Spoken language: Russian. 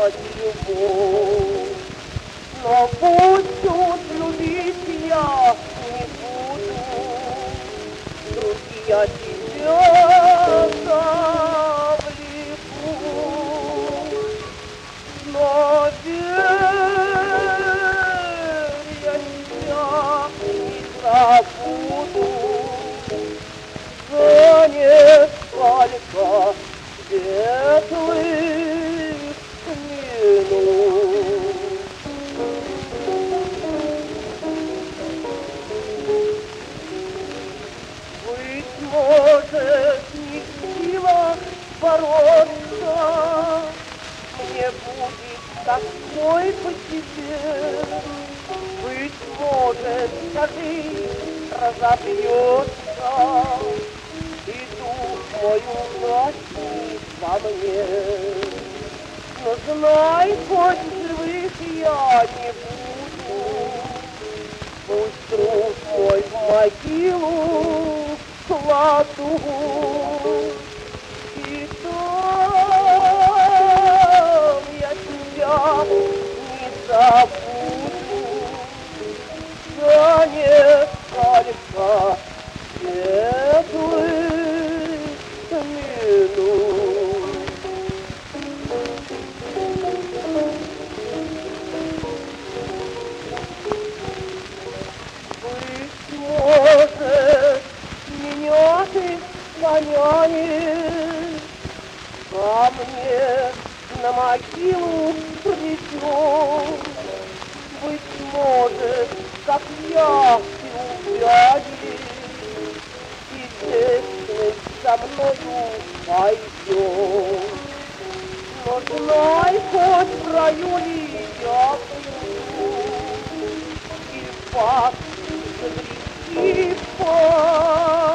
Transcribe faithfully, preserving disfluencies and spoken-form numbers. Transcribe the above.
знать любовь. Но пусть тут любить я не буду, друзья тебя завлеку. Но верь, я тебя не забуду за несколько светлых минут. Быть может, не в силах бороться, мне будет тоской по тебе. Быть может, жизнь разобьется, и дух мой угаснет во мне. Но знай, хоть живых я не буду, пусть труп мой в могилу кладу, и там я тебя не забуду за несколько светлых минут. Быть может, меня ты склоняешь ко мне на могилу придешь. Быть может, как я ты увянешь, и вечность со мною пойдешь. Но знай, хоть в районе я буду, и в вас загрести